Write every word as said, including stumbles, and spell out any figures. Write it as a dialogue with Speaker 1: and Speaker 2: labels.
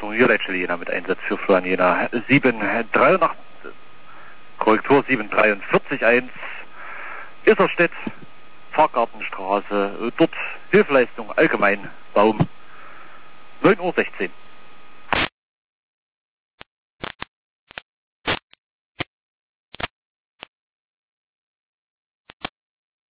Speaker 1: Versicherung Jülichtsche Jena mit Einsatz für Florian Jena. sieben dreiundachtzig, Korrektur sieben dreiundvierzig eins, Isserstedt, Pfarrgartenstraße, dort Hilfeleistung allgemein, Baum, neun Uhr sechzehn.